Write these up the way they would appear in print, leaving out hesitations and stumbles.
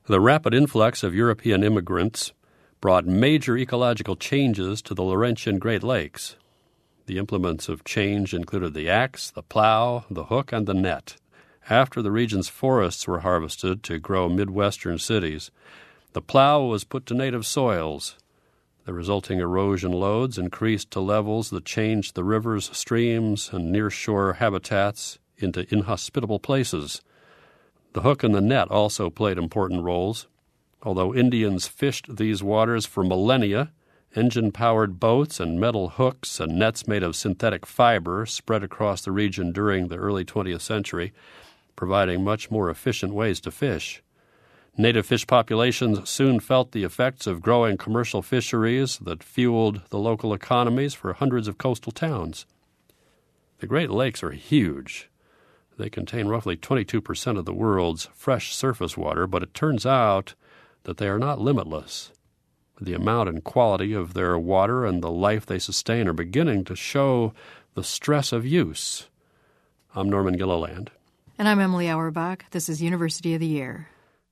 The rapid influx of European immigrants brought major ecological changes to the Laurentian Great Lakes. The implements of change included the axe, the plow, the hook, and the net. After the region's forests were harvested to grow Midwestern cities, the plow was put to native soils. The resulting erosion loads increased to levels that changed the rivers, streams, and near-shore habitats into inhospitable places. The hook and the net also played important roles. Although Indians fished these waters for millennia, engine-powered boats and metal hooks and nets made of synthetic fiber spread across the region during the early 20th century, providing much more efficient ways to fish. Native fish populations soon felt the effects of growing commercial fisheries that fueled the local economies for hundreds of coastal towns. The Great Lakes are huge. They contain roughly 22% of the world's fresh surface water, but it turns out that they are not limitless. The amount and quality of their water and the life they sustain are beginning to show the stress of use. I'm Norman Gilliland. And I'm Emily Auerbach. This is University of the Year.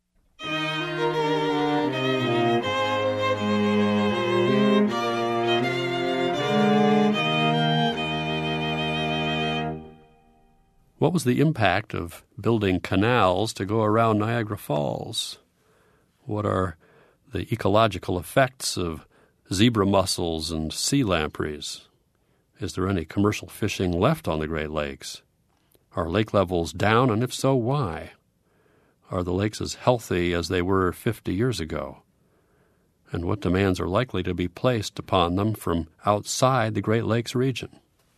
What was the impact of building canals to go around Niagara Falls? What are the ecological effects of zebra mussels and sea lampreys? Is there any commercial fishing left on the Great Lakes? Are lake levels down, and if so, why? Are the lakes as healthy as they were 50 years ago? And what demands are likely to be placed upon them from outside the Great Lakes region?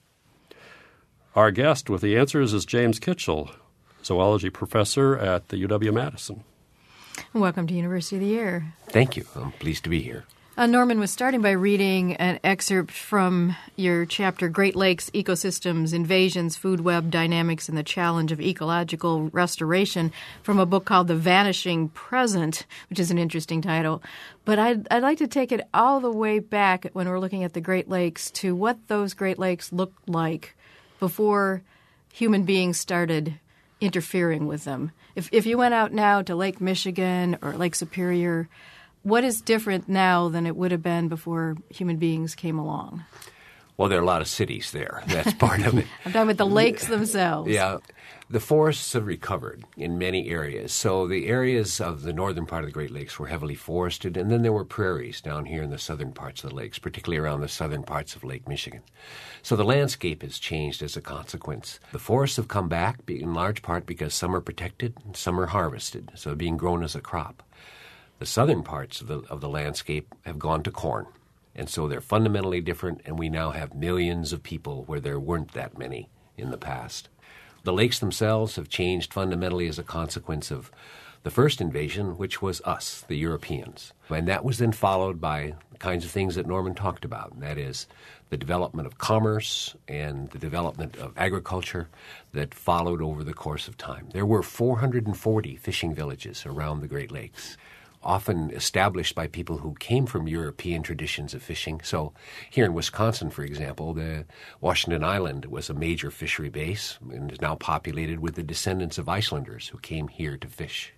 Our guest with the answers is James Kitchell, zoology professor at the UW-Madison. Welcome to University of the Year. Thank you. I'm pleased to be here. Norman was starting by reading an excerpt from your chapter, Great Lakes Ecosystems, Invasions, Food Web Dynamics, and the Challenge of Ecological Restoration, from a book called The Vanishing Present, which is an interesting title. But I'd like to take it all the way back when we're looking at the Great Lakes to what those Great Lakes looked like before human beings started interfering with them. If you went out now to Lake Michigan or Lake Superior, what is different now than it would have been before human beings came along? Well, there are a lot of cities there. That's part of it. I'm talking about the lakes themselves. Yeah. The forests have recovered in many areas. So the areas of the northern part of the Great Lakes were heavily forested, and then there were prairies down here in the southern parts of the lakes, particularly around the southern parts of Lake Michigan. So the landscape has changed as a consequence. The forests have come back in large part because some are protected and some are harvested, so being grown as a crop. The southern parts of the landscape have gone to corn, and so they're fundamentally different, and we now have millions of people where there weren't that many in the past. The lakes themselves have changed fundamentally as a consequence of the first invasion, which was us, the Europeans. And that was then followed by the kinds of things that Norman talked about, and that is the development of commerce and the development of agriculture that followed over the course of time. There were 440 fishing villages around the Great Lakes, often established by people who came from European traditions of fishing. So here in Wisconsin, for example, the Washington Island was a major fishery base and is now populated with the descendants of Icelanders who came here to fish.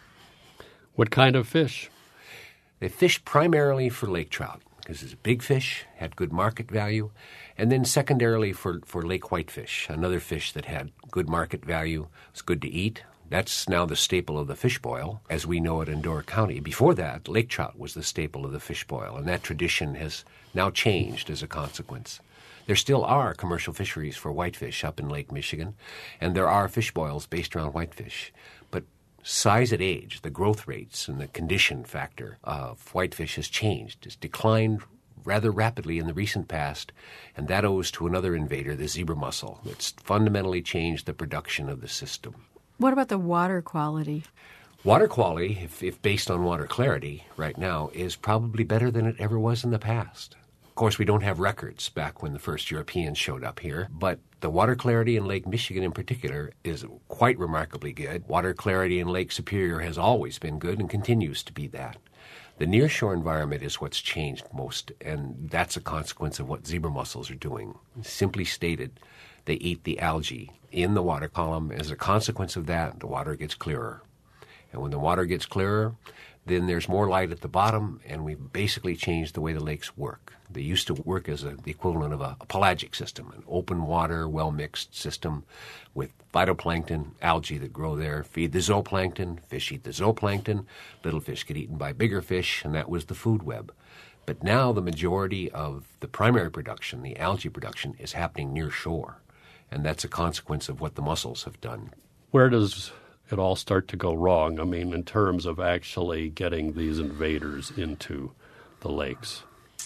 What kind of fish? They fished primarily for lake trout because it's a big fish, had good market value, and then secondarily for lake whitefish, another fish that had good market value, was good to eat. That's now the staple of the fish boil, as we know it in Door County. Before that, lake trout was the staple of the fish boil, and that tradition has now changed as a consequence. There still are commercial fisheries for whitefish up in Lake Michigan, and there are fish boils based around whitefish. But size at age, the growth rates and the condition factor of whitefish has changed. It's declined rather rapidly in the recent past, and that owes to another invader, the zebra mussel, that's fundamentally changed the production of the system. What about the water quality? Water quality, if based on water clarity right now, is probably better than it ever was in the past. Of course, we don't have records back when the first Europeans showed up here, but the water clarity in Lake Michigan in particular is quite remarkably good. Water clarity in Lake Superior has always been good and continues to be that. The nearshore environment is what's changed most, and that's a consequence of what zebra mussels are doing. Simply stated, they eat the algae in the water column. As a consequence of that, the water gets clearer. And when the water gets clearer, then there's more light at the bottom, and we've basically changed the way the lakes work. They used to work as the equivalent of a pelagic system, an open water, well-mixed system with phytoplankton, algae that grow there, feed the zooplankton, fish eat the zooplankton, little fish get eaten by bigger fish, and that was the food web. But now the majority of the primary production, the algae production, is happening near shore, and that's a consequence of what the mussels have done. Where does it all start to go wrong? I mean, in terms of actually getting these invaders into the lakes.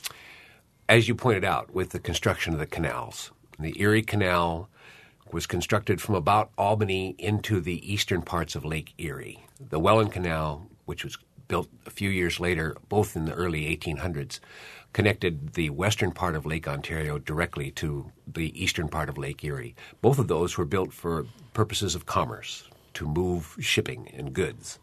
As you pointed out, with the construction of the canals, the Erie Canal was constructed from about Albany into the eastern parts of Lake Erie. The Welland Canal, which was built a few years later, both in the early 1800s, connected the western part of Lake Ontario directly to the eastern part of Lake Erie. Both of those were built for purposes of commerce, to move shipping and goods.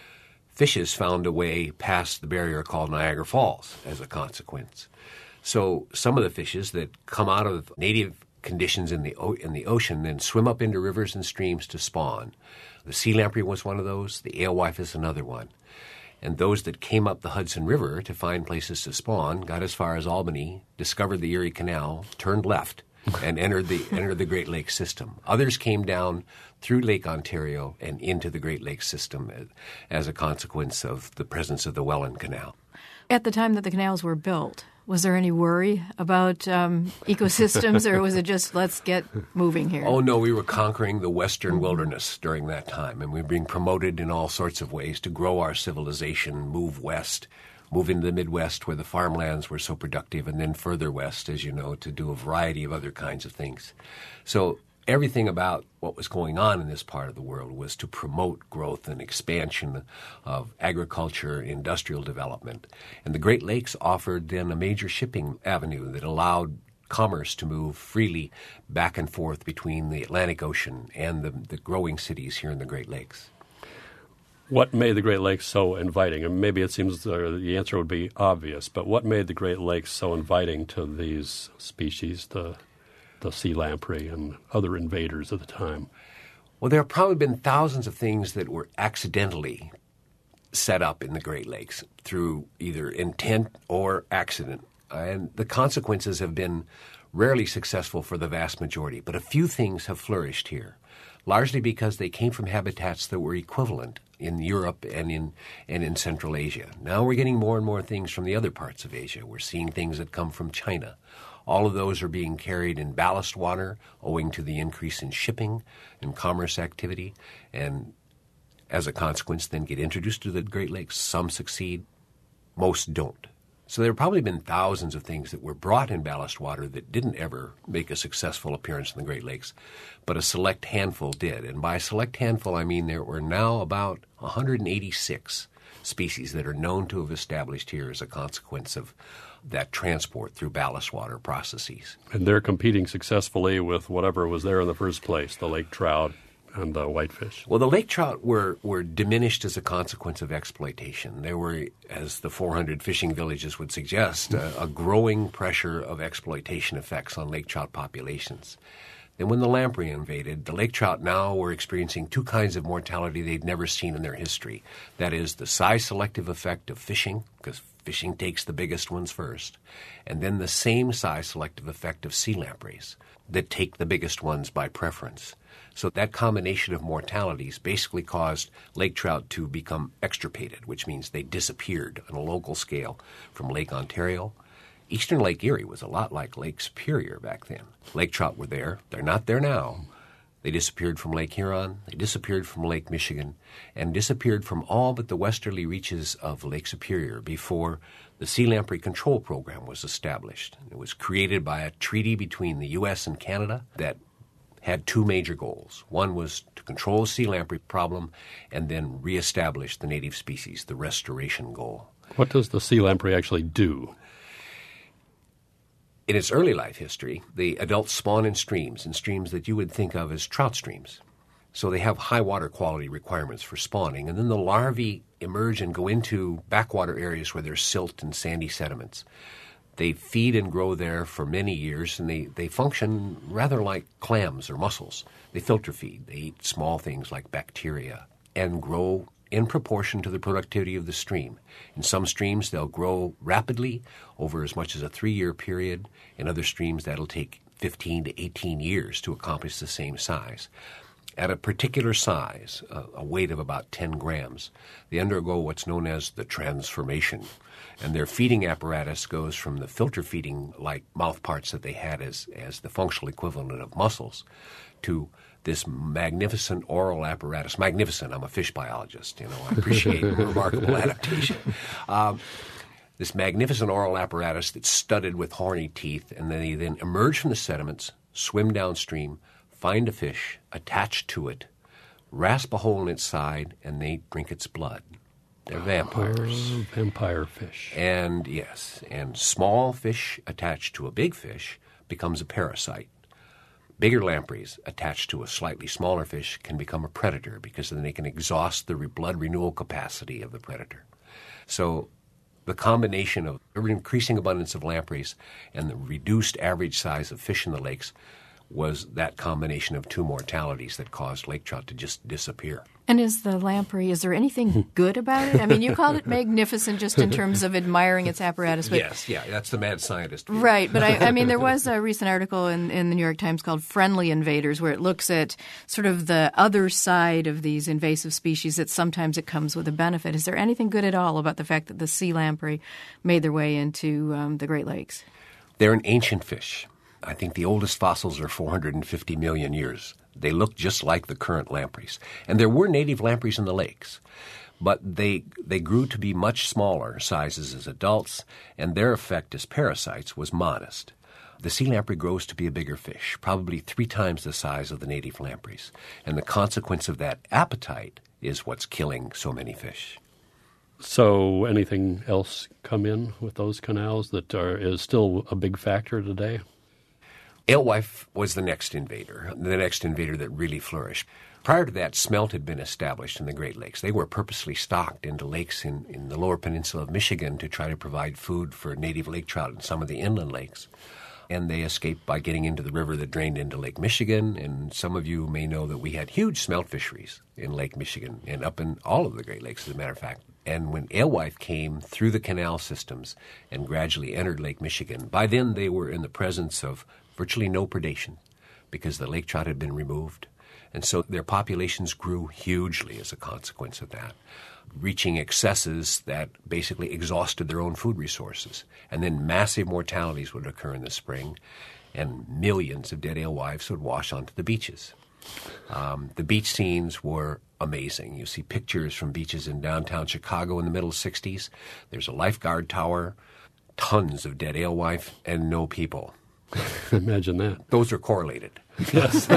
Fishes found a way past the barrier called Niagara Falls as a consequence. So some of the fishes that come out of native conditions in the ocean then swim up into rivers and streams to spawn. The sea lamprey was one of those. The alewife is another one. And those that came up the Hudson River to find places to spawn got as far as Albany, discovered the Erie Canal, turned left, and entered the Great Lakes system. Others came down through Lake Ontario and into the Great Lakes system as a consequence of the presence of the Welland Canal. At the time that the canals were built, was there any worry about ecosystems, or was it just let's get moving here? Oh, no, we were conquering the western wilderness during that time, and we were being promoted in all sorts of ways to grow our civilization, move west, move into the Midwest where the farmlands were so productive, and then further west, as you know, to do a variety of other kinds of things. So everything about what was going on in this part of the world was to promote growth and expansion of agriculture, industrial development. And the Great Lakes offered then a major shipping avenue that allowed commerce to move freely back and forth between the Atlantic Ocean and the growing cities here in the Great Lakes. What made the Great Lakes so inviting? And maybe it seems the answer would be obvious, but what made the Great Lakes so inviting to these species, the sea lamprey and other invaders at the time? Well, there have probably been thousands of things that were accidentally set up in the Great Lakes through either intent or accident. And the consequences have been rarely successful for the vast majority. But a few things have flourished here, largely because they came from habitats that were equivalent in Europe and in Central Asia. Now we're getting more and more things from the other parts of Asia. We're seeing things that come from China. All of those are being carried in ballast water owing to the increase in shipping and commerce activity, and as a consequence then get introduced to the Great Lakes. Some succeed, most don't. So there have probably been thousands of things that were brought in ballast water that didn't ever make a successful appearance in the Great Lakes, but a select handful did. And by a select handful, I mean there were now about 186 species that are known to have established here as a consequence of that transport through ballast water processes. And they're competing successfully with whatever was there in the first place, the lake trout and the whitefish. Well, the lake trout were diminished as a consequence of exploitation. There were, as the 400 fishing villages would suggest, a growing pressure of exploitation effects on lake trout populations. Then when the lamprey invaded, the lake trout now were experiencing two kinds of mortality they'd never seen in their history. That is the size-selective effect of fishing, because fishing takes the biggest ones first, and then the same size-selective effect of sea lampreys that take the biggest ones by preference. So that combination of mortalities basically caused lake trout to become extirpated, which means they disappeared on a local scale from Lake Ontario. Eastern Lake Erie was a lot like Lake Superior back then. Lake trout were there. They're not there now. They disappeared from Lake Huron, they disappeared from Lake Michigan, and disappeared from all but the westerly reaches of Lake Superior before the Sea Lamprey Control Program was established. It was created by a treaty between the U.S. and Canada that had two major goals. One was to control the sea lamprey problem and then reestablish the native species, the restoration goal. What does the sea lamprey actually do? In its early life history, the adults spawn in streams that you would think of as trout streams. So they have high water quality requirements for spawning, and then the larvae emerge and go into backwater areas where there's silt and sandy sediments. They feed and grow there for many years, and they function rather like clams or mussels. They filter feed. They eat small things like bacteria and grow in proportion to the productivity of the stream. In some streams, they'll grow rapidly over as much as a 3-year period. In other streams, that'll take 15 to 18 years to accomplish the same size. At a particular size, a weight of about 10 grams, they undergo what's known as the transformation. And their feeding apparatus goes from the filter feeding like mouth parts that they had as the functional equivalent of muscles to this magnificent oral apparatus. Magnificent, I'm a fish biologist, I appreciate remarkable adaptation. This magnificent oral apparatus that's studded with horny teeth, and then they then emerge from the sediments, swim downstream, find a fish, attach to it, rasp a hole in its side, and they drink its blood. They're vampires. Vampire fish. And yes, and small fish attached to a big fish becomes a parasite. Bigger lampreys attached to a slightly smaller fish can become a predator because then they can exhaust the blood renewal capacity of the predator. So the combination of increasing abundance of lampreys and the reduced average size of fish in the lakes was that combination of two mortalities that caused lake trout to just disappear. And is there anything good about it? I mean, you called it magnificent just in terms of admiring its apparatus. But, yes, that's the mad scientist view. Right, but I mean, there was a recent article in the New York Times called Friendly Invaders, where it looks at sort of the other side of these invasive species, that sometimes it comes with a benefit. Is there anything good at all about the fact that the sea lamprey made their way into the Great Lakes? They're an ancient fish. I think the oldest fossils are 450 million years. They look just like the current lampreys. And there were native lampreys in the lakes, but they grew to be much smaller sizes as adults, and their effect as parasites was modest. The sea lamprey grows to be a bigger fish, probably 3 times the size of the native lampreys. And the consequence of that appetite is what's killing so many fish. So anything else come in with those canals that is still a big factor today? Alewife was the next invader that really flourished. Prior to that, smelt had been established in the Great Lakes. They were purposely stocked into lakes in the lower peninsula of Michigan to try to provide food for native lake trout in some of the inland lakes. And they escaped by getting into the river that drained into Lake Michigan. And some of you may know that we had huge smelt fisheries in Lake Michigan and up in all of the Great Lakes, as a matter of fact. And when alewife came through the canal systems and gradually entered Lake Michigan, by then they were in the presence of virtually no predation because the lake trout had been removed. And so their populations grew hugely as a consequence of that, reaching excesses that basically exhausted their own food resources. And then massive mortalities would occur in the spring, and millions of dead alewives would wash onto the beaches. The beach scenes were amazing. You see pictures from beaches in downtown Chicago in the middle 60s. There's a lifeguard tower, tons of dead alewife, and no people. Imagine that. Those are correlated. Yes.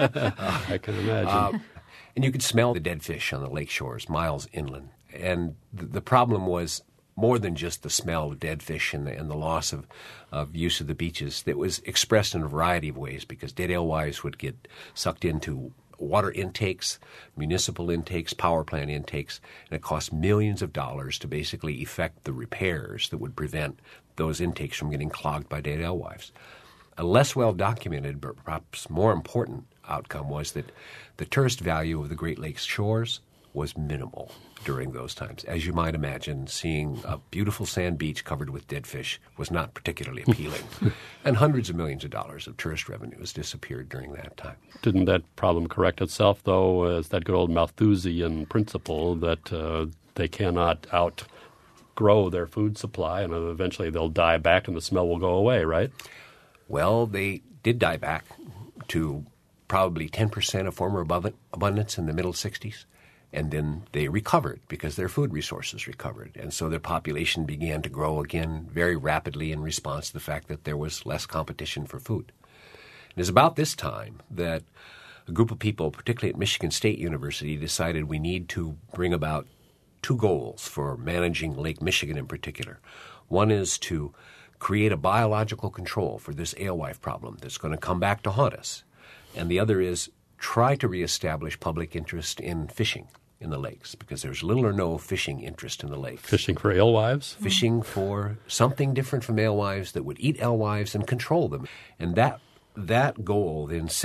I can imagine. And you could smell the dead fish on the lake shores miles inland. And the problem was more than just the smell of dead fish and the loss of use of the beaches. That was expressed in a variety of ways because dead alewives would get sucked into water intakes, municipal intakes, power plant intakes, and it cost millions of dollars to basically effect the repairs that would prevent those intakes from getting clogged by dead alewives. A less well-documented, but perhaps more important outcome was that the tourist value of the Great Lakes shores was minimal during those times. As you might imagine, seeing a beautiful sand beach covered with dead fish was not particularly appealing. And hundreds of millions of dollars of tourist revenue has disappeared during that time. Didn't that problem correct itself, though, as that good old Malthusian principle that they cannot outgrow their food supply and eventually they'll die back and the smell will go away, right? Well, they did die back to probably 10% of former abundance in the middle 60s. And then they recovered because their food resources recovered. And so their population began to grow again very rapidly in response to the fact that there was less competition for food. It was about this time that a group of people, particularly at Michigan State University, decided we need to bring about 2 goals for managing Lake Michigan in particular. One is to create a biological control for this alewife problem that's going to come back to haunt us. And the other is try to reestablish public interest in fishing in the lakes because there's little or no fishing interest in the lakes. Fishing for alewives? Fishing for something different from alewives that would eat alewives and control them. And that goal then set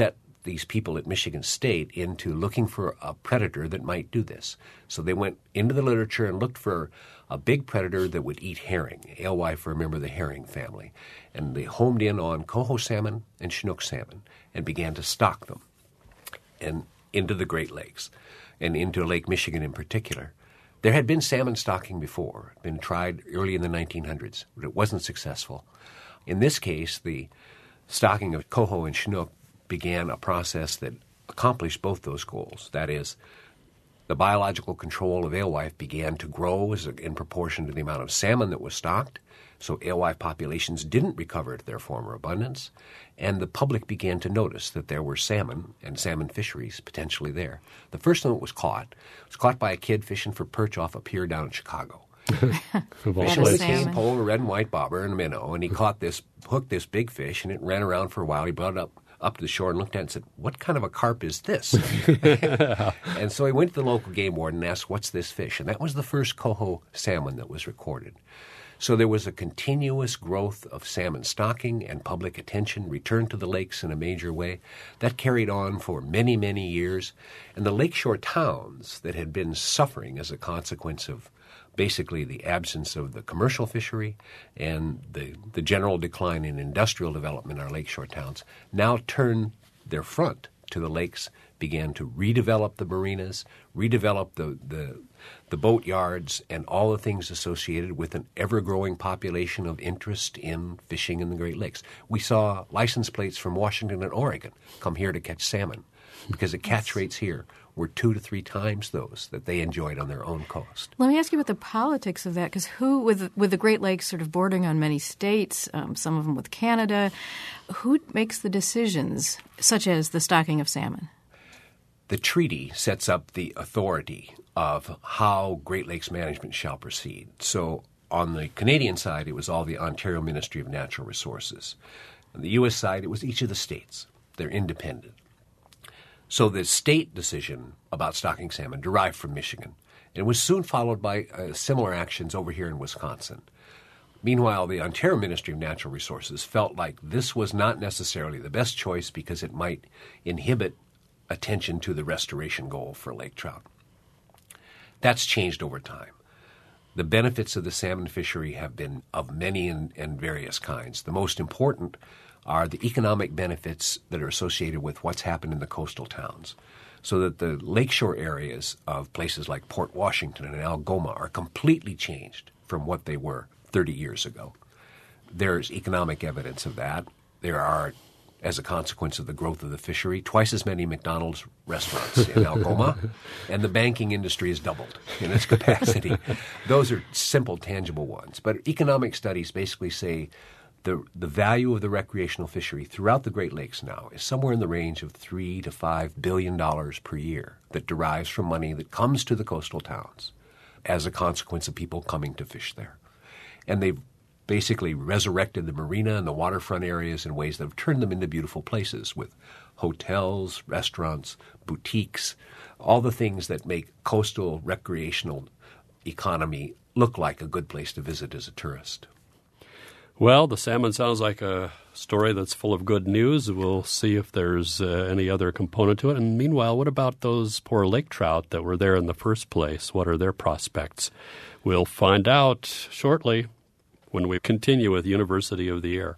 these people at Michigan State into looking for a predator that might do this. So they went into the literature and looked for a big predator that would eat herring. Alewife were a member of the herring family. And they homed in on coho salmon and Chinook salmon and began to stock them and into the Great Lakes and into Lake Michigan in particular. There had been salmon stocking before, been tried early in the 1900s, but it wasn't successful. In this case, the stocking of coho and Chinook began a process that accomplished both those goals. That is, the biological control of alewife began to grow in proportion to the amount of salmon that was stocked, so alewife populations didn't recover to their former abundance, and the public began to notice that there were salmon and salmon fisheries potentially there. The first one that was caught by a kid fishing for perch off a pier down in Chicago. Fishing with a cane pole, a red and white bobber, and a minnow, and he hooked this big fish, and it ran around for a while. He brought it up to the shore and looked at it and said, "What kind of a carp is this?" And so he went to the local game warden and asked, "What's this fish?" And that was the first coho salmon that was recorded. So there was a continuous growth of salmon stocking, and public attention returned to the lakes in a major way. That carried on for many, many years. And the lakeshore towns that had been suffering as a consequence of basically the absence of the commercial fishery and the general decline in industrial development in our lakeshore towns now turned their front to the lakes, began to redevelop the marinas, redevelop the boat yards, and all the things associated with an ever-growing population of interest in fishing in the Great Lakes. We saw license plates from Washington and Oregon come here to catch salmon because the catch rates here were 2 to 3 times those that they enjoyed on their own coast. Let me ask you about the politics of that, because who, with the Great Lakes sort of bordering on many states, some of them with Canada, who makes the decisions, such as the stocking of salmon? The treaty sets up the authority of how Great Lakes management shall proceed. So on the Canadian side, it was all the Ontario Ministry of Natural Resources. On the U.S. side, it was each of the states. They're independent. So the state decision about stocking salmon derived from Michigan and was soon followed by similar actions over here in Wisconsin. Meanwhile, the Ontario Ministry of Natural Resources felt like this was not necessarily the best choice because it might inhibit attention to the restoration goal for lake trout. That's changed over time. The benefits of the salmon fishery have been of many and various kinds. The most important are the economic benefits that are associated with what's happened in the coastal towns, so that the lakeshore areas of places like Port Washington and Algoma are completely changed from what they were 30 years ago. There's economic evidence of that. There are, as a consequence of the growth of the fishery, twice as many McDonald's restaurants in Algoma, and the banking industry has doubled in its capacity. Those are simple, tangible ones. But economic studies basically say the value of the recreational fishery throughout the Great Lakes now is somewhere in the range of $3 to $5 billion per year that derives from money that comes to the coastal towns as a consequence of people coming to fish there. And they've basically resurrected the marina and the waterfront areas in ways that have turned them into beautiful places with hotels, restaurants, boutiques, all the things that make coastal recreational economy look like a good place to visit as a tourist. Well, the salmon sounds like a story that's full of good news. We'll see if there's any other component to it. And meanwhile, what about those poor lake trout that were there in the first place? What are their prospects? We'll find out shortly when we continue with University of the Air.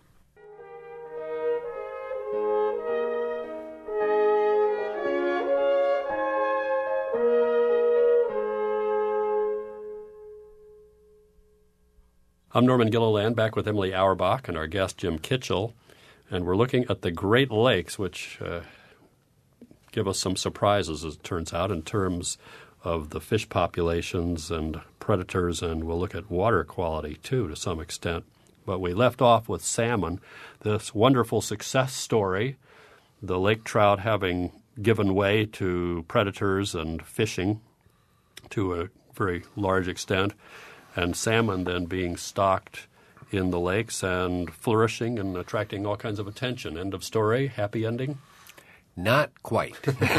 I'm Norman Gilliland, back with Emily Auerbach and our guest Jim Kitchell, and we're looking at the Great Lakes, which give us some surprises, as it turns out, in terms of the fish populations and predators, and we'll look at water quality, too, to some extent. But we left off with salmon, this wonderful success story, the lake trout having given way to predators and fishing to a very large extent, and salmon then being stocked in the lakes and flourishing and attracting all kinds of attention. End of story. Happy ending? Not quite.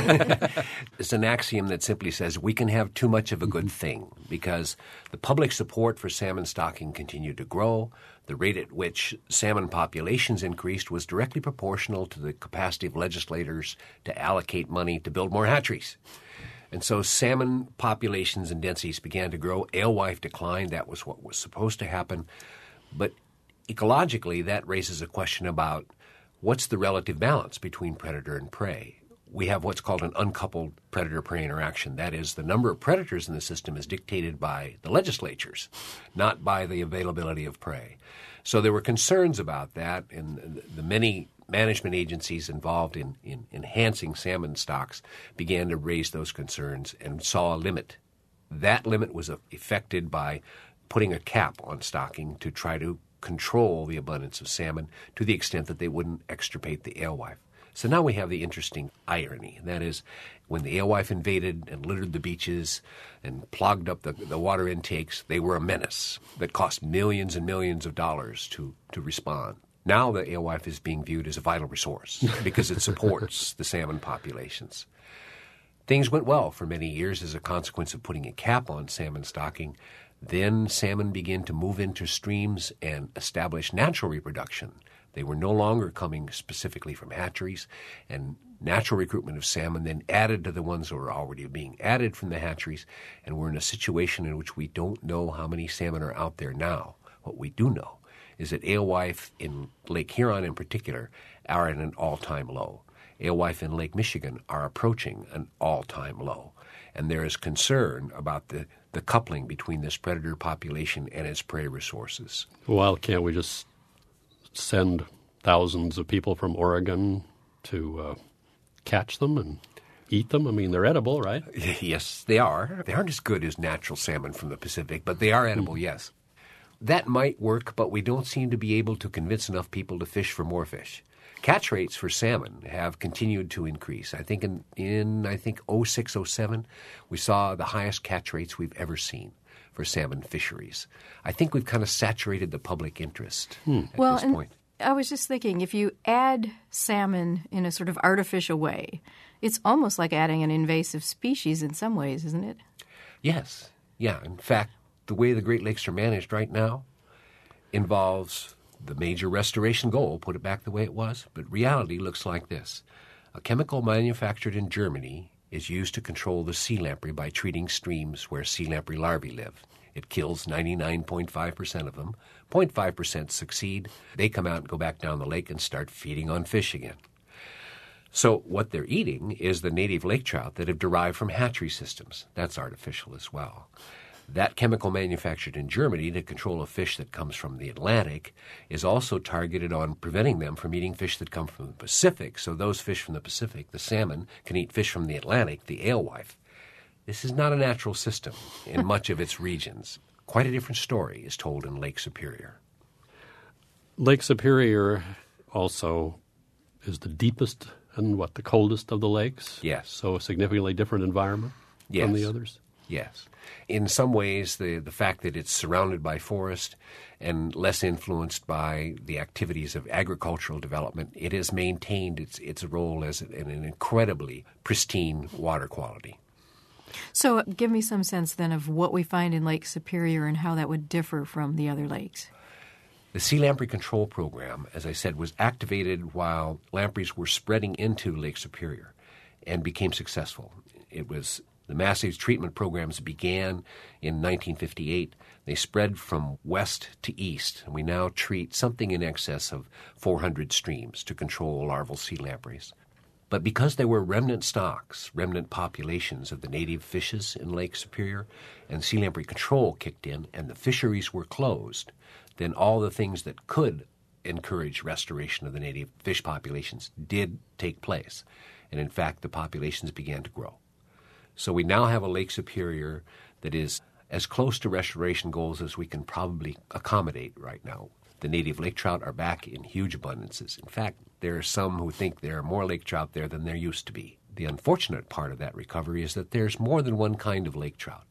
It's an axiom that simply says we can have too much of a good thing because the public support for salmon stocking continued to grow. The rate at which salmon populations increased was directly proportional to the capacity of legislators to allocate money to build more hatcheries. And so salmon populations and densities began to grow. Alewife declined. That was what was supposed to happen. But ecologically, that raises a question about what's the relative balance between predator and prey. We have what's called an uncoupled predator-prey interaction. That is, the number of predators in the system is dictated by the legislatures, not by the availability of prey. So there were concerns about that, and the many management agencies involved in enhancing salmon stocks began to raise those concerns and saw a limit. That limit was effected by putting a cap on stocking to try to control the abundance of salmon to the extent that they wouldn't extirpate the alewife. So now we have the interesting irony. That is, when the alewife invaded and littered the beaches and clogged up the water intakes, they were a menace that cost millions and millions of dollars to respond. Now the alewife is being viewed as a vital resource because it supports the salmon populations. Things went well for many years as a consequence of putting a cap on salmon stocking. Then salmon began to move into streams and establish natural reproduction. They were no longer coming specifically from hatcheries, and natural recruitment of salmon then added to the ones that were already being added from the hatcheries, and we're in a situation in which we don't know how many salmon are out there now. What we do know is that alewife in Lake Huron in particular are at an all-time low. Alewife in Lake Michigan are approaching an all-time low, and there is concern about the coupling between this predator population and its prey resources. Well, can't we just send thousands of people from Oregon to catch them and eat them? I mean, they're edible, right? Yes, they are. They aren't as good as natural salmon from the Pacific, but they are edible, yes. That might work, but we don't seem to be able to convince enough people to fish for more fish. Catch rates for salmon have continued to increase. I think in 06, 07, we saw the highest catch rates we've ever seen for salmon fisheries. I think we've kind of saturated the public interest at this point. I was just thinking, if you add salmon in a sort of artificial way, it's almost like adding an invasive species in some ways, isn't it? Yes. Yeah. In fact, the way the Great Lakes are managed right now involves the major restoration goal, put it back the way it was, but reality looks like this. A chemical manufactured in Germany is used to control the sea lamprey by treating streams where sea lamprey larvae live. It kills 99.5% of them. 0.5% succeed. They come out and go back down the lake and start feeding on fish again. So what they're eating is the native lake trout that have derived from hatchery systems. That's artificial as well. That chemical manufactured in Germany to control a fish that comes from the Atlantic is also targeted on preventing them from eating fish that come from the Pacific. So those fish from the Pacific, the salmon, can eat fish from the Atlantic, the alewife. This is not a natural system in much of its regions. Quite a different story is told in Lake Superior. Lake Superior also is the deepest and the coldest of the lakes? Yes. So a significantly different environment from the others? Yes. In some ways, the fact that it's surrounded by forest and less influenced by the activities of agricultural development, it has maintained its role as an incredibly pristine water quality. So give me some sense then of what we find in Lake Superior and how that would differ from the other lakes. The Sea Lamprey Control Program, as I said, was activated while lampreys were spreading into Lake Superior and became successful. The massive treatment programs began in 1958. They spread from west to east, and we now treat something in excess of 400 streams to control larval sea lampreys. But because there were remnant stocks, remnant populations of the native fishes in Lake Superior, and sea lamprey control kicked in, and the fisheries were closed, then all the things that could encourage restoration of the native fish populations did take place. And in fact, the populations began to grow. So we now have a Lake Superior that is as close to restoration goals as we can probably accommodate right now. The native lake trout are back in huge abundances. In fact, there are some who think there are more lake trout there than there used to be. The unfortunate part of that recovery is that there's more than one kind of lake trout.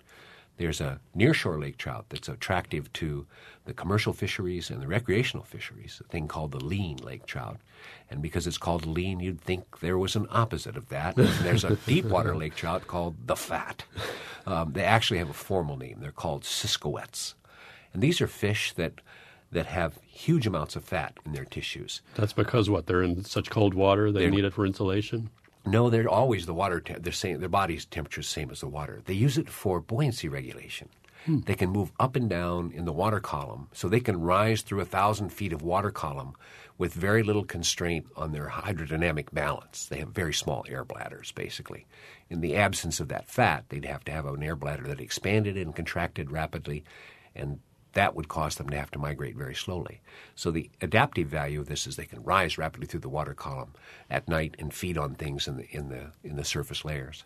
There's a nearshore lake trout that's attractive to the commercial fisheries and the recreational fisheries, a thing called the lean lake trout. And because it's called lean, you'd think there was an opposite of that. And there's a deep water lake trout called the fat. They actually have a formal name. They're called Siskoets. And these are fish that have huge amounts of fat in their tissues. That's because what? They're in such cold water they need it for insulation? No, they're always the water. They're saying their body's temperature is the same as the water. They use it for buoyancy regulation. They can move up and down in the water column, so they can rise through 1,000 feet of water column with very little constraint on their hydrodynamic balance. They have very small air bladders, basically. In the absence of that fat, they'd have to have an air bladder that expanded and contracted rapidly, and that would cause them to have to migrate very slowly. So the adaptive value of this is they can rise rapidly through the water column at night and feed on things in the surface layers.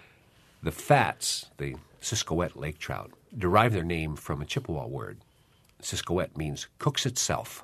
The fats, the Siskoet lake trout, derive their name from a Chippewa word. Siskoet means cooks itself.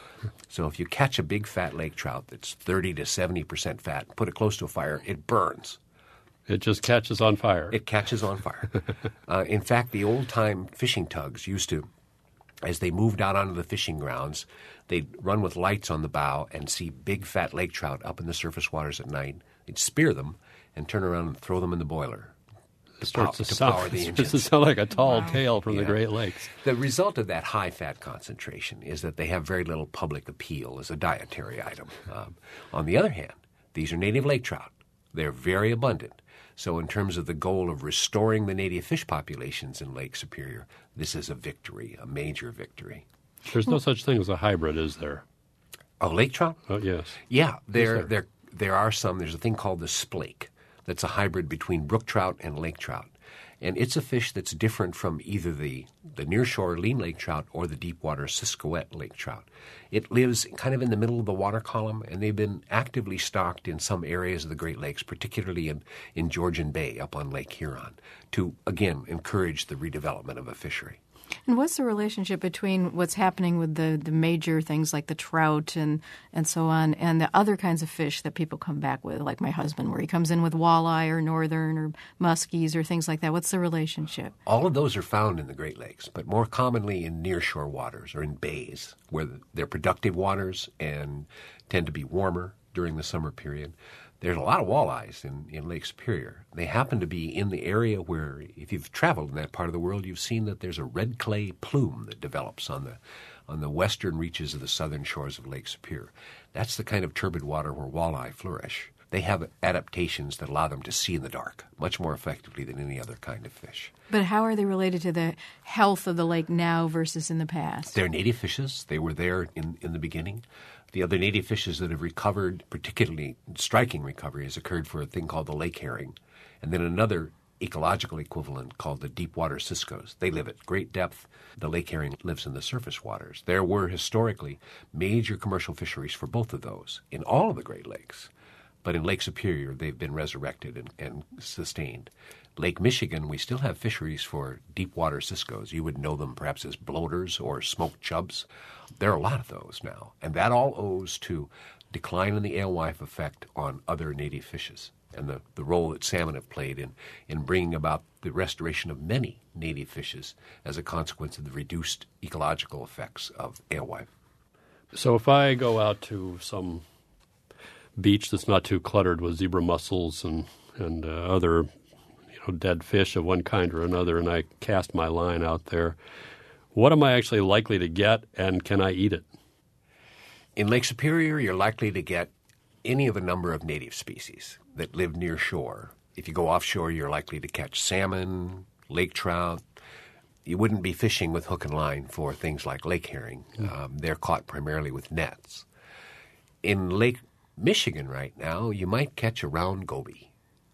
So if you catch a big fat lake trout that's 30 to 70% fat, put it close to a fire, it burns. It just catches on fire. It catches on fire. In fact, the old-time fishing tugs used to, as they moved out onto the fishing grounds, they'd run with lights on the bow and see big fat lake trout up in the surface waters at night. They'd spear them and turn around and throw them in the boiler. It starts to sound like a tall tale from the Great Lakes. The result of that high fat concentration is that they have very little public appeal as a dietary item. On the other hand, these are native lake trout. They're very abundant. So in terms of the goal of restoring the native fish populations in Lake Superior, this is a victory, a major victory. There's no such thing as a hybrid, is there? Oh, lake trout? Oh, yes. Yeah, there are some. There's a thing called the splake that's a hybrid between brook trout and lake trout. And it's a fish that's different from either the nearshore lean lake trout or the deep water Siskoet lake trout. It lives kind of in the middle of the water column, and they've been actively stocked in some areas of the Great Lakes, particularly in Georgian Bay up on Lake Huron, to, again, encourage the redevelopment of a fishery. And what's the relationship between what's happening with the major things like the trout and so on and the other kinds of fish that people come back with, like my husband, where he comes in with walleye or northern or muskies or things like that? What's the relationship? All of those are found in the Great Lakes, but more commonly in nearshore waters or in bays where they're productive waters and tend to be warmer during the summer period. There's a lot of walleyes in Lake Superior. They happen to be in the area where, if you've traveled in that part of the world, you've seen that there's a red clay plume that develops on the western reaches of the southern shores of Lake Superior. That's the kind of turbid water where walleye flourish. They have adaptations that allow them to see in the dark much more effectively than any other kind of fish. But how are they related to the health of the lake now versus in the past? They're native fishes. They were there in the beginning. The other native fishes that have recovered, particularly striking recovery, has occurred for a thing called the lake herring, and then another ecological equivalent called the deep water ciscos. They live at great depth. The lake herring lives in the surface waters. There were historically major commercial fisheries for both of those in all of the Great Lakes, but in Lake Superior they've been resurrected and sustained. Lake Michigan, we still have fisheries for deep water ciscos. You would know them perhaps as bloaters or smoked chubs. There are a lot of those now, and that all owes to decline in the alewife effect on other native fishes and the role that salmon have played in bringing about the restoration of many native fishes as a consequence of the reduced ecological effects of alewife. So if I go out to some beach that's not too cluttered with zebra mussels and other dead fish of one kind or another, and I cast my line out there, what am I actually likely to get, and can I eat it? In Lake Superior, you're likely to get any of a number of native species that live near shore. If you go offshore, you're likely to catch salmon, lake trout. You wouldn't be fishing with hook and line for things like lake herring. They're caught primarily with nets. In Lake Michigan right now, you might catch a round goby.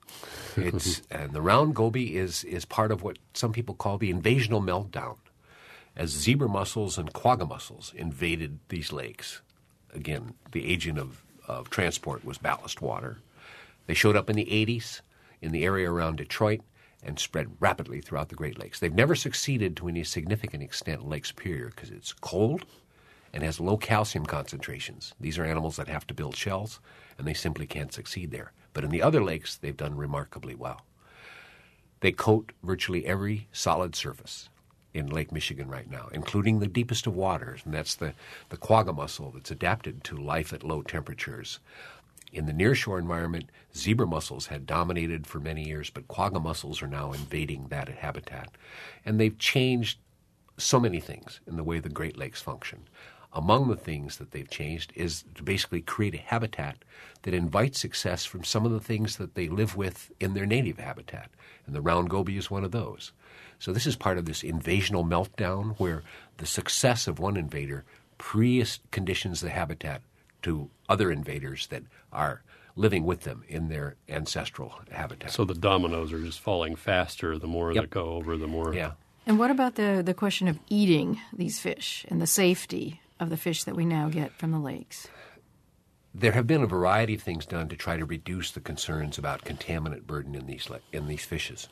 And the round goby is part of what some people call the invasional meltdown. As zebra mussels and quagga mussels invaded these lakes, again, the agent of transport was ballast water. They showed up in the 80s in the area around Detroit and spread rapidly throughout the Great Lakes. They've never succeeded to any significant extent in Lake Superior because it's cold and has low calcium concentrations. These are animals that have to build shells, and they simply can't succeed there. But in the other lakes, they've done remarkably well. They coat virtually every solid surface in Lake Michigan right now, including the deepest of waters, and that's the quagga mussel that's adapted to life at low temperatures. In the nearshore environment, zebra mussels had dominated for many years, but quagga mussels are now invading that habitat. And they've changed so many things in the way the Great Lakes function. Among the things that they've changed is to basically create a habitat that invites success from some of the things that they live with in their native habitat. And the round goby is one of those. So this is part of this invasional meltdown where the success of one invader preconditions the habitat to other invaders that are living with them in their ancestral habitat. So the dominoes are just falling faster the more that go over, the more... Yeah. And what about the question of eating these fish and the safety of the fish that we now get from the lakes? There have been a variety of things done to try to reduce the concerns about contaminant burden in these fishes.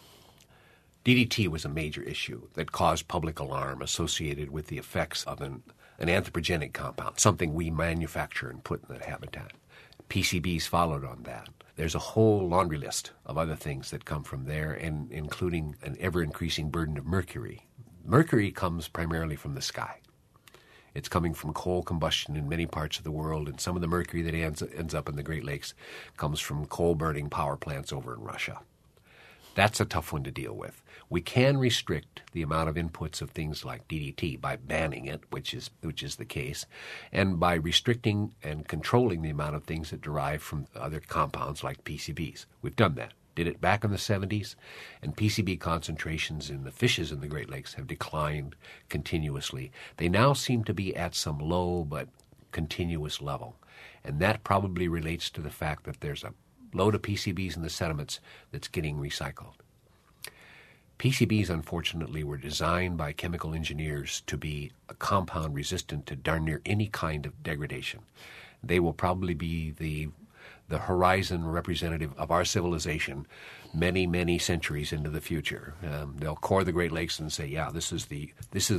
DDT was a major issue that caused public alarm associated with the effects of an anthropogenic compound, something we manufacture and put in the habitat. PCBs followed on that. There's a whole laundry list of other things that come from there, and including an ever-increasing burden of mercury. Mercury comes primarily from the sky. It's coming from coal combustion in many parts of the world, and some of the mercury that ends up in the Great Lakes comes from coal-burning power plants over in Russia. That's a tough one to deal with. We can restrict the amount of inputs of things like DDT by banning it, which is the case, and by restricting and controlling the amount of things that derive from other compounds like PCBs. We've done that. Did it back in the 70s, and PCB concentrations in the fishes in the Great Lakes have declined continuously. They now seem to be at some low but continuous level, and that probably relates to the fact that there's a load of PCBs in the sediments that's getting recycled. PCBs, unfortunately, were designed by chemical engineers to be a compound resistant to darn near any kind of degradation. They will probably be the horizon representative of our civilization many, many centuries into the future. They'll core the Great Lakes and say, yeah, this is the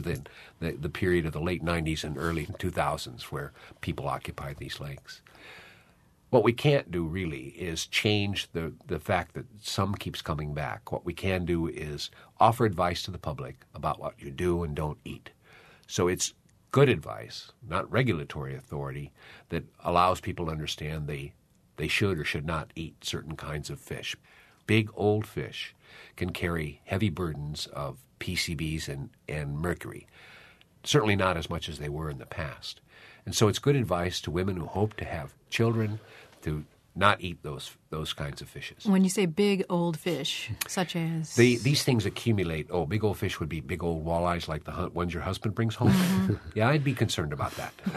period of the late 90s and early 2000s where people occupied these lakes. What we can't do really is change the fact that some keeps coming back. What we can do is offer advice to the public about what you do and don't eat. So it's good advice, not regulatory authority, that allows people to understand they should or should not eat certain kinds of fish. Big old fish can carry heavy burdens of PCBs and mercury, certainly not as much as they were in the past. And so it's good advice to women who hope to have children to not eat those kinds of fishes. When you say big old fish, such as? These things accumulate. Oh, big old fish would be big old walleyes like the ones your husband brings home. Mm-hmm. Yeah, I'd be concerned about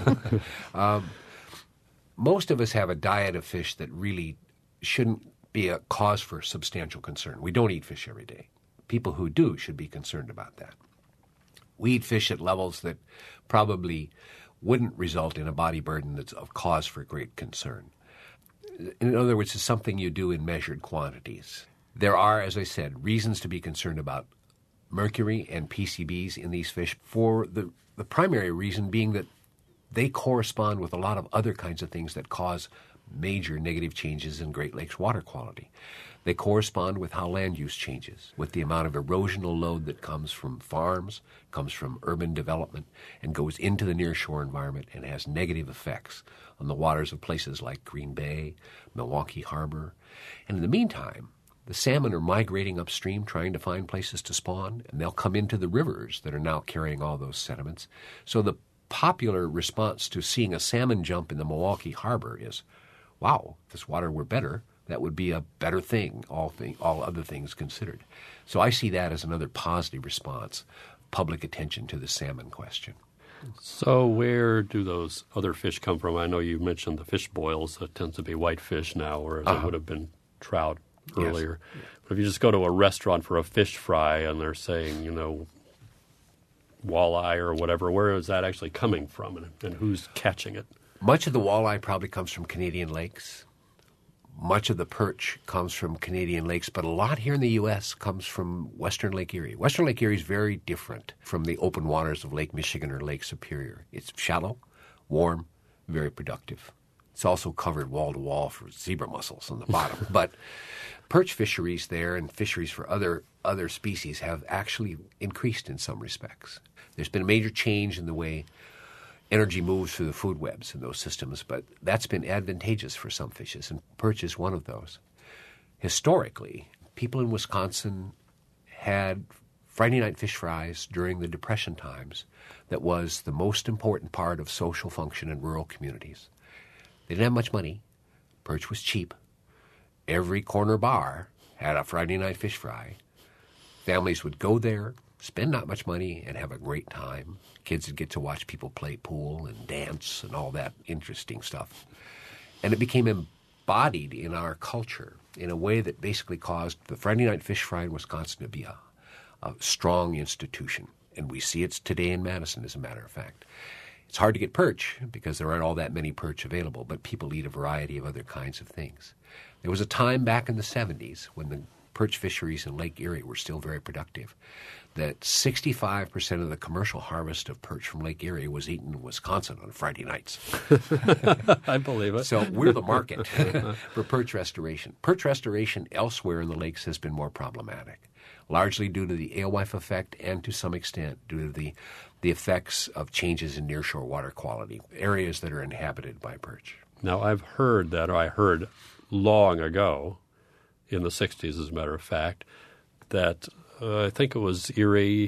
that. Most of us have a diet of fish that really shouldn't be a cause for substantial concern. We don't eat fish every day. People who do should be concerned about that. We eat fish at levels that probably wouldn't result in a body burden that's of cause for great concern. In other words, it's something you do in measured quantities. There are, as I said, reasons to be concerned about mercury and PCBs in these fish, for the primary reason being that they correspond with a lot of other kinds of things that cause major negative changes in Great Lakes water quality. They correspond with how land use changes, with the amount of erosional load that comes from farms, comes from urban development, and goes into the nearshore environment and has negative effects on the waters of places like Green Bay, Milwaukee Harbor. And in the meantime, the salmon are migrating upstream trying to find places to spawn, and they'll come into the rivers that are now carrying all those sediments. So the popular response to seeing a salmon jump in the Milwaukee Harbor is, wow, if this water were better, that would be a better thing, all other things considered. So I see that as another positive response, public attention to the salmon question. So where do those other fish come from? I know you mentioned the fish boils. That tends to be whitefish now, whereas it would have been trout earlier. Yes. But if you just go to a restaurant for a fish fry and they're saying, walleye or whatever, where is that actually coming from and who's catching it? Much of the walleye probably comes from Canadian lakes. Much of the perch comes from Canadian lakes, but a lot here in the U.S. comes from Western Lake Erie. Western Lake Erie is very different from the open waters of Lake Michigan or Lake Superior. It's shallow, warm, very productive. It's also covered wall-to-wall for zebra mussels on the bottom. But Perch fisheries there and fisheries for other species have actually increased in some respects. There's been a major change in the way energy moves through the food webs in those systems, but that's been advantageous for some fishes, and perch is one of those. Historically, people in Wisconsin had Friday night fish fries during the Depression times that was the most important part of social function in rural communities. They didn't have much money. Perch was cheap. Every corner bar had a Friday night fish fry. Families would go there, spend not much money, and have a great time. Kids would get to watch people play pool and dance and all that interesting stuff. And it became embodied in our culture in a way that basically caused the Friday night fish fry in Wisconsin to be a strong institution. And we see it today in Madison, as a matter of fact. It's hard to get perch because there aren't all that many perch available, but people eat a variety of other kinds of things. There was a time back in the 70s when the perch fisheries in Lake Erie were still very productive, that 65% of the commercial harvest of perch from Lake Erie was eaten in Wisconsin on Friday nights. I believe it. So we're the market for perch restoration. Perch restoration elsewhere in the lakes has been more problematic, largely due to the alewife effect and to some extent due to the effects of changes in nearshore water quality, areas that are inhabited by perch. Now, I've heard that, or I heard long ago, in the 60s, as a matter of fact, that I think it was Erie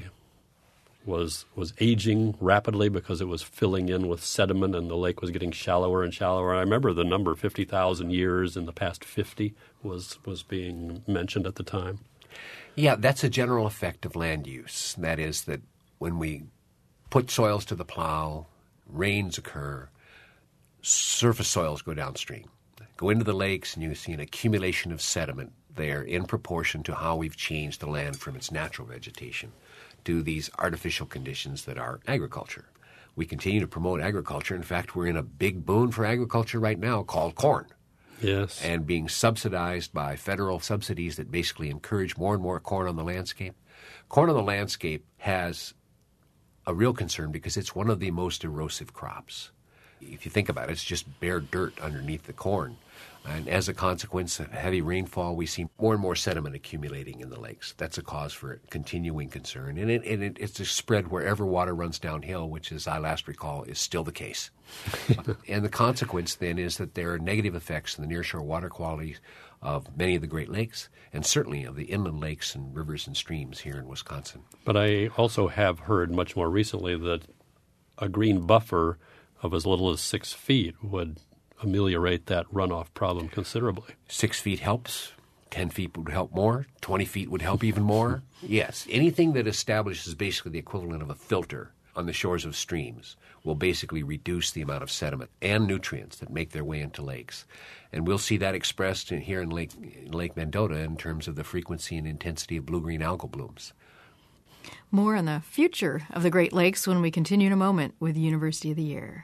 was aging rapidly because it was filling in with sediment and the lake was getting shallower and shallower. And I remember the number 50,000 years in the past 50 was being mentioned at the time. Yeah, that's a general effect of land use. That is that when we put soils to the plow, rains occur, surface soils go downstream. Go into the lakes and you see an accumulation of sediment there in proportion to how we've changed the land from its natural vegetation to these artificial conditions that are agriculture. We continue to promote agriculture. In fact, we're in a big boom for agriculture right now called corn. Yes. And being subsidized by federal subsidies that basically encourage more and more corn on the landscape. Corn on the landscape has a real concern because it's one of the most erosive crops. If you think about it, it's just bare dirt underneath the corn. And as a consequence of heavy rainfall, we see more and more sediment accumulating in the lakes. That's a cause for continuing concern. And it's a spread wherever water runs downhill, which, as I last recall, is still the case. And the consequence then is that there are negative effects in the nearshore water quality of many of the Great Lakes and certainly of the inland lakes and rivers and streams here in Wisconsin. But I also have heard much more recently that a green buffer of as little as 6 feet would ameliorate that runoff problem considerably. 6 feet helps. 10 feet would help more. 20 feet would help even more. Yes, anything that establishes basically the equivalent of a filter on the shores of streams will basically reduce the amount of sediment and nutrients that make their way into lakes. And we'll see that expressed here in Lake Mendota in terms of the frequency and intensity of blue-green algal blooms. More on the future of the Great Lakes when we continue in a moment with University of the Year.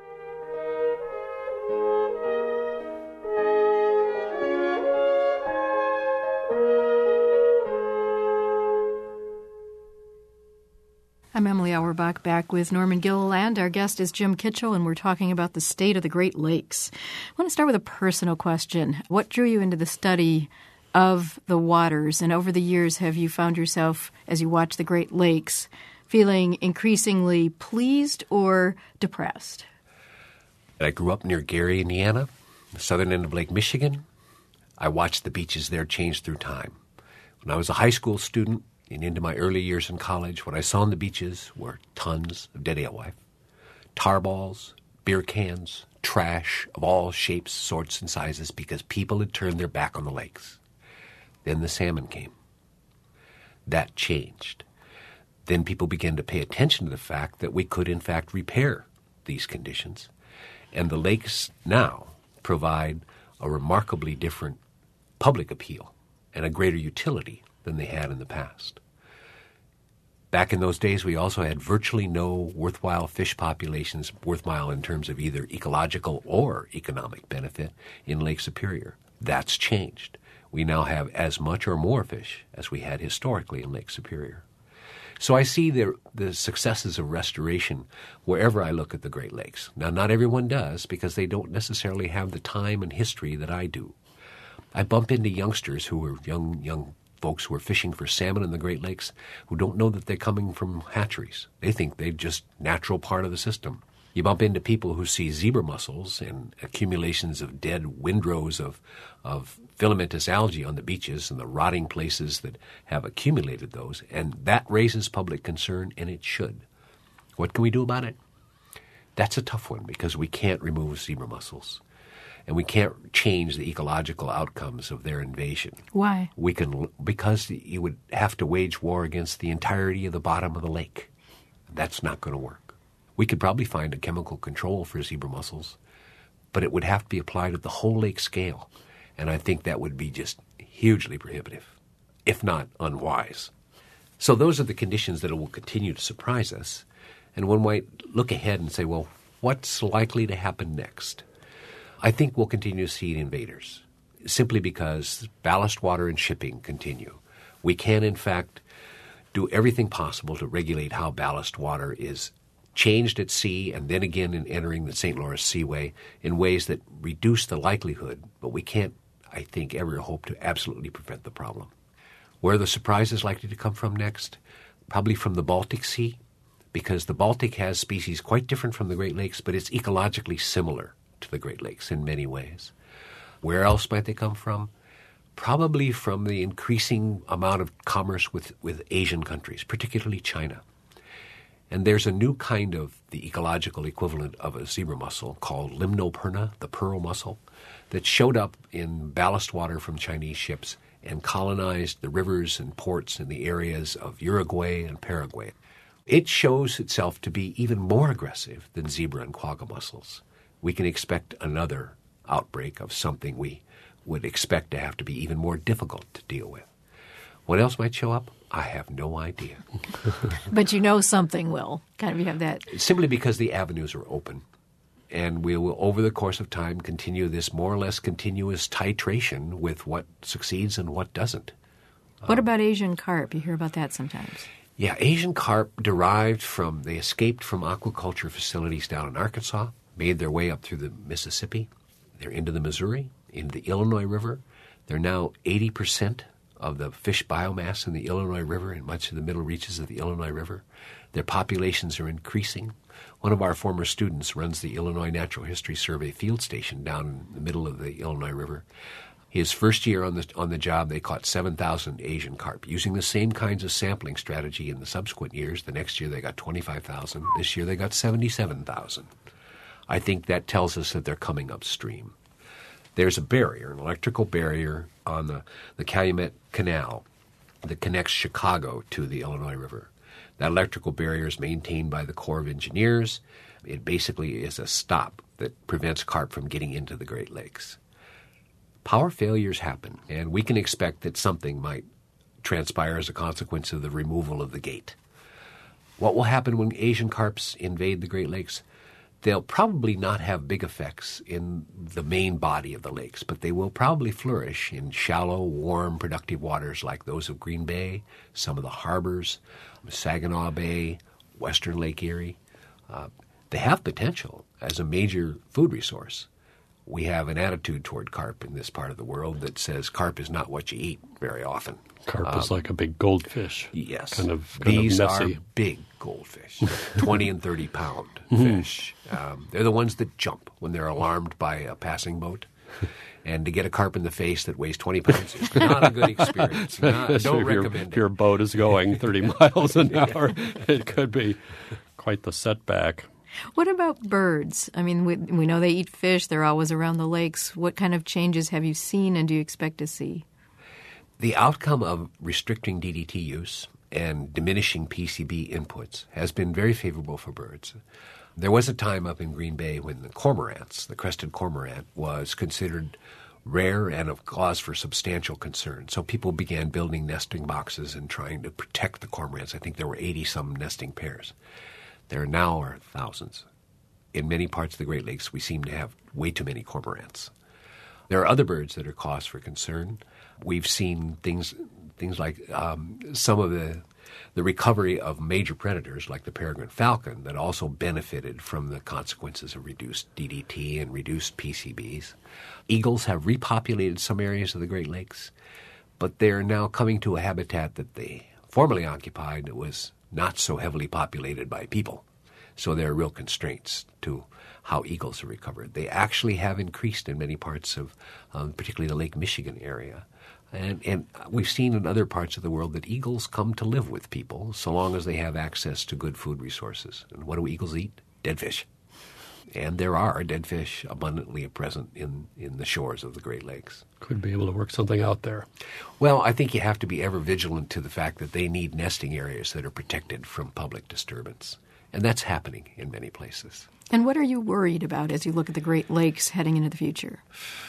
I'm Emily Auerbach, back with Norman Gilliland. Our guest is Jim Kitchell, and we're talking about the state of the Great Lakes. I want to start with a personal question. What drew you into the study of the waters? And over the years, have you found yourself, as you watch the Great Lakes, feeling increasingly pleased or depressed? I grew up near Gary, Indiana, the southern end of Lake Michigan. I watched the beaches there change through time. When I was a high school student, and into my early years in college, what I saw on the beaches were tons of dead alewife, tar balls, beer cans, trash of all shapes, sorts, and sizes because people had turned their back on the lakes. Then the salmon came. That changed. Then people began to pay attention to the fact that we could, in fact, repair these conditions. And the lakes now provide a remarkably different public appeal and a greater utility than they had in the past. Back in those days, we also had virtually no worthwhile fish populations, worthwhile in terms of either ecological or economic benefit, in Lake Superior. That's changed. We now have as much or more fish as we had historically in Lake Superior. So I see the successes of restoration wherever I look at the Great Lakes. Now, not everyone does because they don't necessarily have the time and history that I do. I bump into youngsters who are young folks who are fishing for salmon in the Great Lakes who don't know that they're coming from hatcheries. They think they're just natural part of the system. You bump into people who see zebra mussels and accumulations of dead windrows of filamentous algae on the beaches and the rotting places that have accumulated those, and that raises public concern, and it should. What can we do about it? That's a tough one because we can't remove zebra mussels, and we can't change the ecological outcomes of their invasion. Why? Because you would have to wage war against the entirety of the bottom of the lake. That's not going to work. We could probably find a chemical control for zebra mussels, but it would have to be applied at the whole lake scale, and I think that would be just hugely prohibitive, if not unwise. So those are the conditions that will continue to surprise us, and one might look ahead and say, well, what's likely to happen next? I think we'll continue to see invaders, simply because ballast water and shipping continue. We can, in fact, do everything possible to regulate how ballast water is changed at sea and then again in entering the St. Lawrence Seaway in ways that reduce the likelihood, but we can't, I think, ever hope to absolutely prevent the problem. Where the surprise is likely to come from next? Probably from the Baltic Sea, because the Baltic has species quite different from the Great Lakes, but it's ecologically similar to the Great Lakes in many ways. Where else might they come from? Probably from the increasing amount of commerce with Asian countries, particularly China. And there's a new kind of the ecological equivalent of a zebra mussel called Limnoperna, the pearl mussel, that showed up in ballast water from Chinese ships and colonized the rivers and ports in the areas of Uruguay and Paraguay. It shows itself to be even more aggressive than zebra and quagga mussels. We can expect another outbreak of something we would expect to have to be even more difficult to deal with. What else might show up? I have no idea. But you know something will. Kind of you have that. Simply because the avenues are open. And we will, over the course of time, continue this more or less continuous titration with what succeeds and what doesn't. What about Asian carp? You hear about that sometimes. Yeah, Asian carp they escaped from aquaculture facilities down in Arkansas, made their way up through the Mississippi. They're into the Missouri, into the Illinois River. They're now 80% of the fish biomass in the Illinois River and much of the middle reaches of the Illinois River. Their populations are increasing. One of our former students runs the Illinois Natural History Survey field station down in the middle of the Illinois River. His first year on the job, they caught 7,000 Asian carp, using the same kinds of sampling strategy in the subsequent years. The next year they got 25,000. This year they got 77,000. I think that tells us that they're coming upstream. There's a barrier, an electrical barrier on the Calumet Canal that connects Chicago to the Illinois River. That electrical barrier is maintained by the Corps of Engineers. It basically is a stop that prevents carp from getting into the Great Lakes. Power failures happen, and we can expect that something might transpire as a consequence of the removal of the gate. What will happen when Asian carps invade the Great Lakes? They'll probably not have big effects in the main body of the lakes, but they will probably flourish in shallow, warm, productive waters like those of Green Bay, some of the harbors, Saginaw Bay, western Lake Erie. They have potential as a major food resource. We have an attitude toward carp in this part of the world that says carp is not what you eat very often. Carp is like a big goldfish. Yes. Kind of These messy. are big goldfish, 20 and 30 pound fish. They're the ones that jump when they're alarmed by a passing boat. And to get a carp in the face that weighs 20 pounds is not a good experience. Don't recommend it. If your boat is going 30 miles an hour, it could be quite the setback. What about birds? I mean, we know they eat fish. They're always around the lakes. What kind of changes have you seen and do you expect to see? The outcome of restricting DDT use and diminishing PCB inputs has been very favorable for birds. There was a time up in Green Bay when the cormorants, the crested cormorant, was considered rare and of cause for substantial concern. So people began building nesting boxes and trying to protect the cormorants. I think there were 80-some nesting pairs. There now are thousands. In many parts of the Great Lakes, we seem to have way too many cormorants. There are other birds that are cause for concern. We've seen things like some of the the recovery of major predators like the peregrine falcon that also benefited from the consequences of reduced DDT and reduced PCBs. Eagles have repopulated some areas of the Great Lakes, but they're now coming to a habitat that they formerly occupied that was not so heavily populated by people. So there are real constraints to how eagles are recovered. They actually have increased in many parts of particularly the Lake Michigan area. And we've seen in other parts of the world that eagles come to live with people so long as they have access to good food resources. And what do eagles eat? Dead fish. And there are dead fish abundantly present in the shores of the Great Lakes. Could be able to work something out there. Well, I think you have to be ever vigilant to the fact that they need nesting areas that are protected from public disturbance. And that's happening in many places. And what are you worried about as you look at the Great Lakes heading into the future?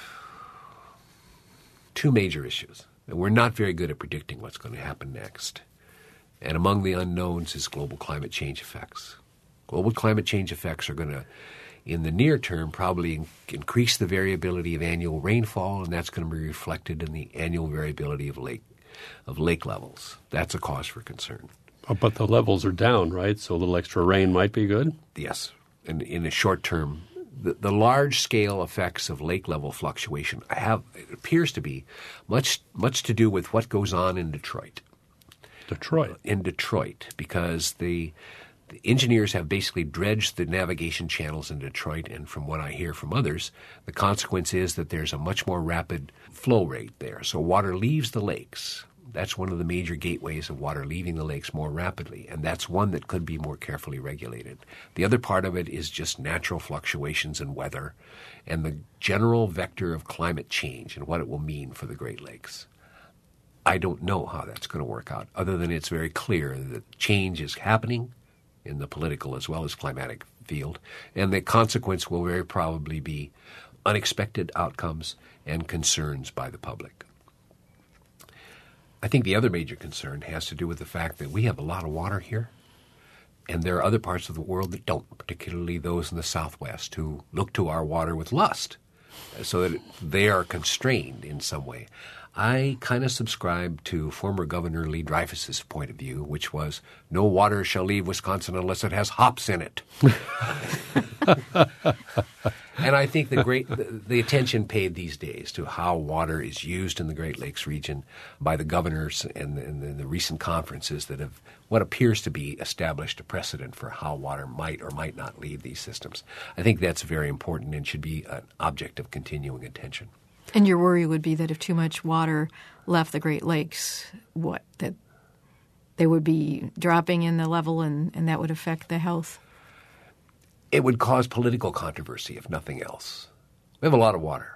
Two major issues. We're not very good at predicting what's going to happen next. And among the unknowns is global climate change effects. Global climate change effects are going to, in the near term, probably increase the variability of annual rainfall, and that's going to be reflected in the annual variability of lake levels. That's a cause for concern. But the levels are down, right? So a little extra rain might be good? Yes. And in the short term, the large-scale effects of lake level fluctuation it appears to be much to do with what goes on in Detroit. In Detroit, because the engineers have basically dredged the navigation channels in Detroit, and from what I hear from others, the consequence is that there's a much more rapid flow rate there. So water leaves the lakes. That's one of the major gateways of water leaving the lakes more rapidly, and that's one that could be more carefully regulated. The other part of it is just natural fluctuations in weather and the general vector of climate change and what it will mean for the Great Lakes. I don't know how that's going to work out, other than it's very clear that change is happening in the political as well as climatic field, and the consequence will very probably be unexpected outcomes and concerns by the public. I think the other major concern has to do with the fact that we have a lot of water here, and there are other parts of the world that don't, particularly those in the Southwest who look to our water with lust, so that they are constrained in some way. I kind of subscribe to former Governor Lee Dreyfus's point of view, which was, no water shall leave Wisconsin unless it has hops in it. And I think the attention paid these days to how water is used in the Great Lakes region by the governors and the recent conferences that have what appears to be established a precedent for how water might or might not leave these systems. I think that's very important and should be an object of continuing attention. And your worry would be that if too much water left the Great Lakes, that they would be dropping in the level and that would affect the health? It would cause political controversy, if nothing else. We have a lot of water.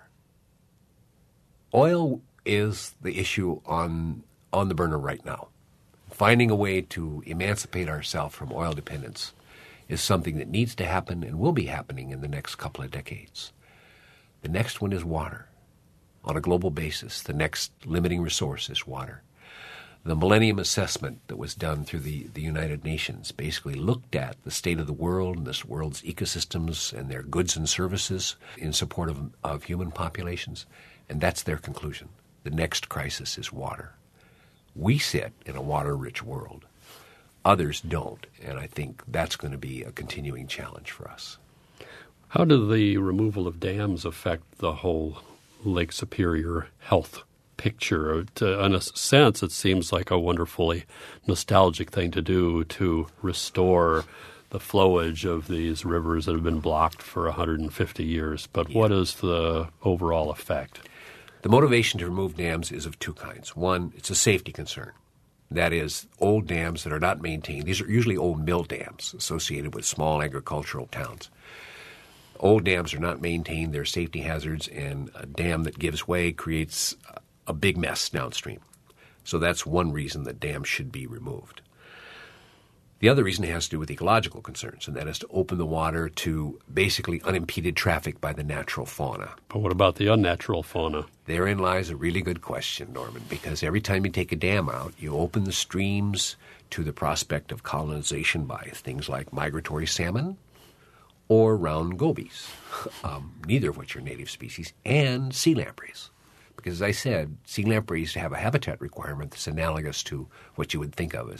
Oil is the issue on the burner right now. Finding a way to emancipate ourselves from oil dependence is something that needs to happen and will be happening in the next couple of decades. The next one is water. On a global basis, the next limiting resource is water. The Millennium Assessment that was done through the United Nations basically looked at the state of the world and this world's ecosystems and their goods and services in support of human populations, and that's their conclusion. The next crisis is water. We sit in a water-rich world. Others don't, and I think that's going to be a continuing challenge for us. How does the removal of dams affect the whole Lake Superior health picture? In a sense, it seems like a wonderfully nostalgic thing to do to restore the flowage of these rivers that have been blocked for 150 years. But what is the overall effect? The motivation to remove dams is of two kinds. One, it's a safety concern. That is, old dams that are not maintained. These are usually old mill dams associated with small agricultural towns. Old dams are not maintained. They're safety hazards, and a dam that gives way creates a big mess downstream. So that's one reason that dams should be removed. The other reason has to do with ecological concerns, and that is to open the water to basically unimpeded traffic by the natural fauna. But what about the unnatural fauna? Therein lies a really good question, Norman, because every time you take a dam out, you open the streams to the prospect of colonization by things like migratory salmon or round gobies, neither of which are native species, and sea lampreys. Because as I said, sea lampreys have a habitat requirement that's analogous to what you would think of as a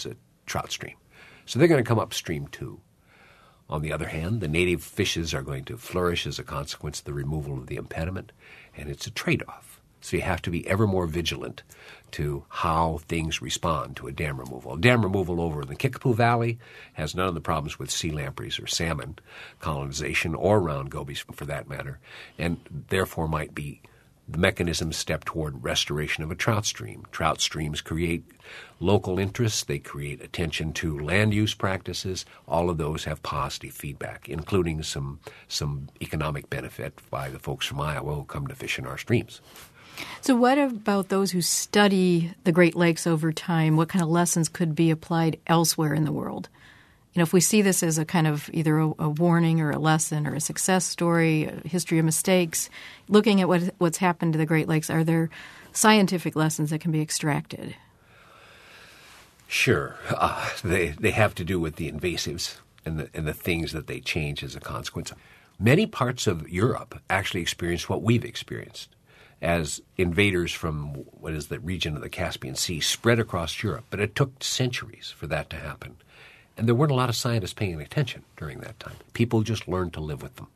trout stream. So they're going to come upstream too. On the other hand, the native fishes are going to flourish as a consequence of the removal of the impediment, and it's a trade-off. So you have to be ever more vigilant to how things respond to a dam removal. A dam removal over in the Kickapoo Valley has none of the problems with sea lampreys or salmon colonization or round gobies for that matter, and therefore might be the mechanisms step toward restoration of a trout stream. Trout streams create local interests. They create attention to land use practices. All of those have positive feedback, including some economic benefit by the folks from Iowa who come to fish in our streams. So what about those who study the Great Lakes over time? What kind of lessons could be applied elsewhere in the world? You know, if we see this as a kind of either a warning or a lesson or a success story, a history of mistakes, looking at what's happened to the Great Lakes, are there scientific lessons that can be extracted? Sure. They have to do with the invasives and the things that they change as a consequence. Many parts of Europe actually experienced what we've experienced as invaders from what is the region of the Caspian Sea spread across Europe. But it took centuries for that to happen. And there weren't a lot of scientists paying attention during that time. People just learned to live with them.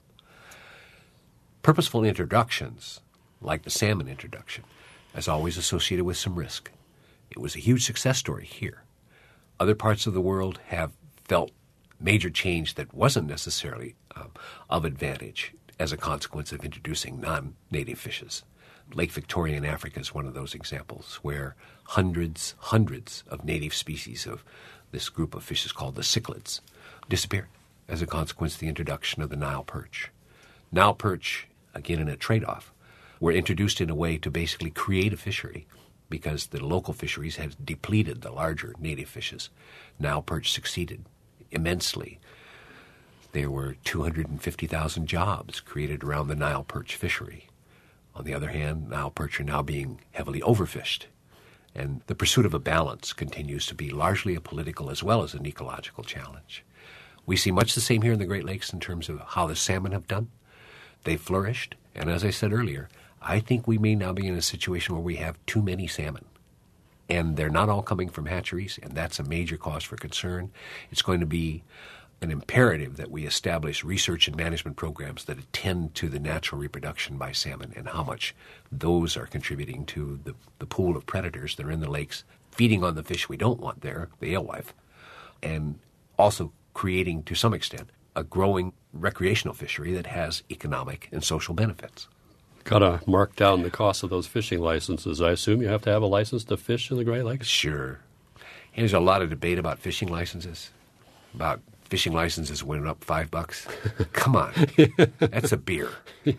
Purposeful introductions, like the salmon introduction, is always associated with some risk. It was a huge success story here. Other parts of the world have felt major change that wasn't necessarily of advantage as a consequence of introducing non-native fishes. Lake Victoria in Africa is one of those examples where hundreds of native species of this group of fishes called the cichlids disappeared as a consequence of the introduction of the Nile perch. Nile perch, again in a trade-off, were introduced in a way to basically create a fishery because the local fisheries had depleted the larger native fishes. Nile perch succeeded immensely. There were 250,000 jobs created around the Nile perch fishery. On the other hand, Nile perch are now being heavily overfished. And the pursuit of a balance continues to be largely a political as well as an ecological challenge. We see much the same here in the Great Lakes in terms of how the salmon have done. They've flourished, and as I said earlier, I think we may now be in a situation where we have too many salmon. And they're not all coming from hatcheries, and that's a major cause for concern. It's going to be an imperative that we establish research and management programs that attend to the natural reproduction by salmon and how much those are contributing to the pool of predators that are in the lakes, feeding on the fish we don't want there, the alewife, and also creating, to some extent, a growing recreational fishery that has economic and social benefits. Got to mark down the cost of those fishing licenses. I assume you have to have a license to fish in the Great Lakes? Sure. And there's a lot of debate about fishing licenses, about fishing licenses went up $5. Come on. That's a beer.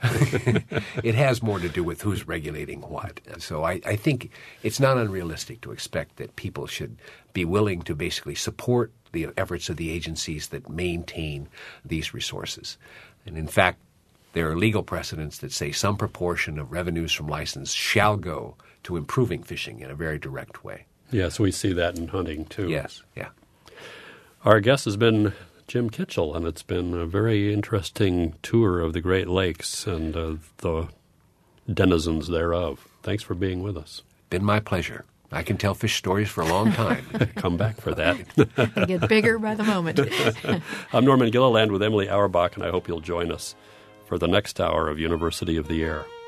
It has more to do with who's regulating what. So I think it's not unrealistic to expect that people should be willing to basically support the efforts of the agencies that maintain these resources. And in fact, there are legal precedents that say some proportion of revenues from license shall go to improving fishing in a very direct way. Yes, we see that in hunting, too. Yes, yeah. Our guest has been Jim Kitchell, and it's been a very interesting tour of the Great Lakes and the denizens thereof. Thanks for being with us. Been my pleasure. I can tell fish stories for a long time. Come back for that. They get bigger by the moment. I'm Norman Gilliland with Emily Auerbach, and I hope you'll join us for the next hour of University of the Air.